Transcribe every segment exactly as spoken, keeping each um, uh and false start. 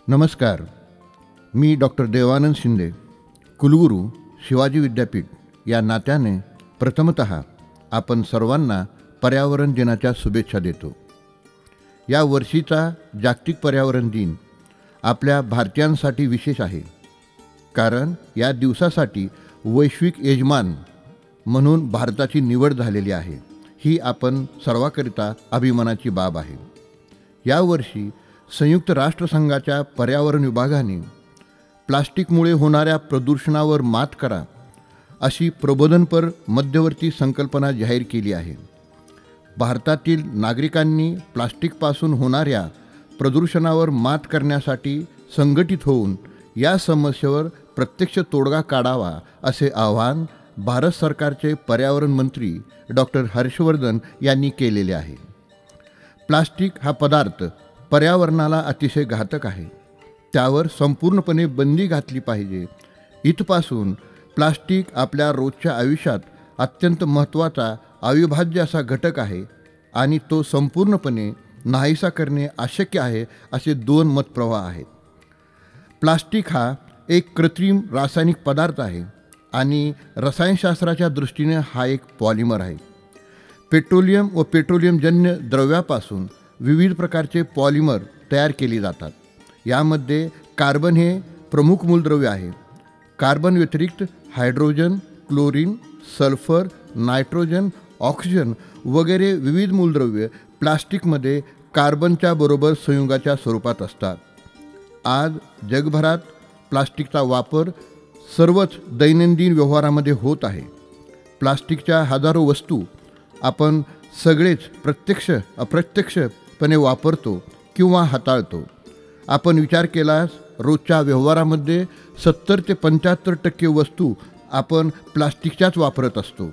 नमस्कार. मी डॉक्टर देवानंद शिंदे, कुलगुरू शिवाजी विद्यापीठ या नात्याने प्रथमतः आपण सर्वांना पर्यावरण दिनाच्या शुभेच्छा देतो. या वर्षीचा जागतिक पर्यावरण दिन आपल्या भारतीयांसाठी विशेष आहे, कारण या दिवसासाठी वैश्विक यजमान म्हणून भारताची निवड झालेली आहे. ही आपण सर्वांकरिता अभिमानाची बाब आहे. यावर्षी संयुक्त राष्ट्रसंघाच्या पर्यावरण विभागाने प्लास्टिकमुळे होणाऱ्या प्रदूषणावर मात करा अशी प्रबोधनपर मध्यवर्ती संकल्पना जाहीर केली आहे. भारतातील नागरिकांनी प्लास्टिकपासून होणाऱ्या प्रदूषणावर मात करण्यासाठी संघटित होऊन या समस्येवर प्रत्यक्ष तोडगा काढावा असे आवाहन भारत सरकारचे पर्यावरण मंत्री डॉक्टर हर्षवर्धन यांनी केलेले आहे. प्लास्टिक हा पदार्थ पर्यावरणाला अतिशय घातक आहे. त्यावर संपूर्णपणे बंदी घातली पाहिजे. इथपासून प्लास्टिक आपल्या रोजच्या आयुष्यात अत्यंत महत्त्वाचा अविभाज्य असा घटक आहे आणि तो संपूर्णपणे नाहीसा करणे अशक्य आहे असे दोन मतप्रवाह आहेत. प्लास्टिक हा एक कृत्रिम रासायनिक पदार्थ आहे आणि रसायनशास्त्राच्या दृष्टीने हा एक पॉलिमर आहे. पेट्रोलियम व पेट्रोलियमजन्य द्रव्यापासून विविध प्रकारचे पॉलिमर तयार केली जातात. यामध्ये कार्बन हे प्रमुख मूलद्रव्य आहे. कार्बन व्यतिरिक्त hydrogen, chlorine, sulphur, nitrogen, oxygen वगैरे विविध मूलद्रव्ये प्लास्टिकमध्ये कार्बनच्या बरोबर संयुगाच्या स्वरूपात असतात. आज जगभरात प्लास्टिकचा वापर सर्वच दैनंदिन व्यवहारामध्ये होत आहे. प्लास्टिकच्या हजारो वस्तू आपण सगळेच प्रत्यक्ष अप्रत्यक्षपणे वापरतो किंवा हाताळतो. आपण विचार केल्यास रोजच्या व्यवहारामध्ये सत्तर ते पंच्याहत्तर टक्के वस्तू आपण प्लास्टिकच्याच वापरत असतो.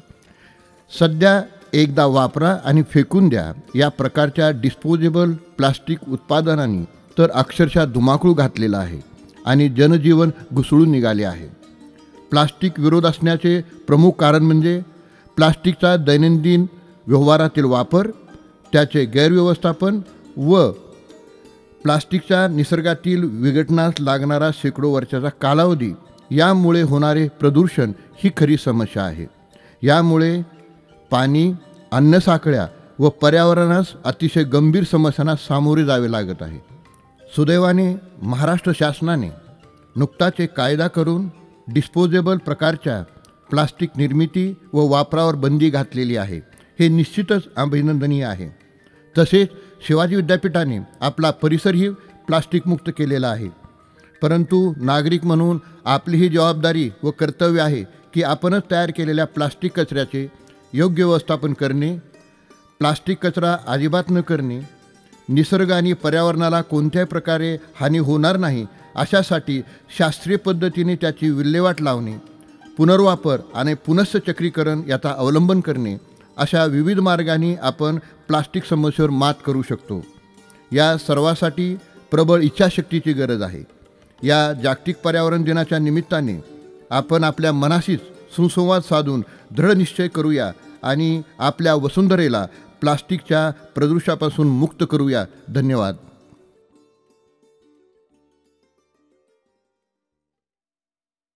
सध्या एकदा वापरा आणि फेकून द्या या प्रकारच्या डिस्पोजेबल प्लास्टिक उत्पादनांनी तर अक्षरशः धुमाकूळ घातलेला आहे आणि जनजीवन घुसळून निघाले आहे. प्लास्टिक विरोध असण्याचे प्रमुख कारण म्हणजे प्लास्टिकचा दैनंदिन व्यवहारातील वापर, त्याचे गैरव्यवस्थापन व प्लास्टिकच्या निसर्गातील विघटनास लागणारा शेकडो वर्षाचा कालावधी यामुळे होणारे प्रदूषण ही खरी समस्या आहे. यामुळे पाणी, अन्नसाखळ्या व पर्यावरणास अतिशय गंभीर समस्यांना सामोरे जावे लागत आहे. सुदैवाने महाराष्ट्र शासनाने नुकताच एक कायदा करून डिस्पोजेबल प्रकारच्या प्लास्टिक निर्मिती व वापरावर बंदी घातलेली आहे. हे निश्चितच अभिनंदनीय आहे. तसेच शिवाजी विद्यापीठाने आपला परिसरही प्लास्टिकमुक्त केलेला आहे. परंतु नागरिक म्हणून आपली ही जबाबदारी व कर्तव्य आहे की आपणच तयार केलेल्या प्लास्टिक कचऱ्याचे योग्य व्यवस्थापन करणे, प्लास्टिक कचरा अजिबात न करणे, निसर्ग आणि पर्यावरणाला कोणत्याही प्रकारे हानी होणार नाही अशासाठी शास्त्रीय पद्धतीने त्याची विल्हेवाट लावणे, पुनर्वापर आणि पुनश्चक्रीकरण याचा अवलंबन करणे अशा विविध मार्गांनी आपण प्लास्टिक समस्येवर मात करू शकतो. या सर्वासाठी प्रबळ इच्छाशक्तीची गरज आहे. या जागतिक पर्यावरण दिनाच्या निमित्ताने आपण आपल्या मनाशीच सुसंवाद साधून दृढ निश्चय करूया आणि आपल्या वसुंधरेला प्लास्टिकच्या प्रदूषणापासून मुक्त करूया. धन्यवाद.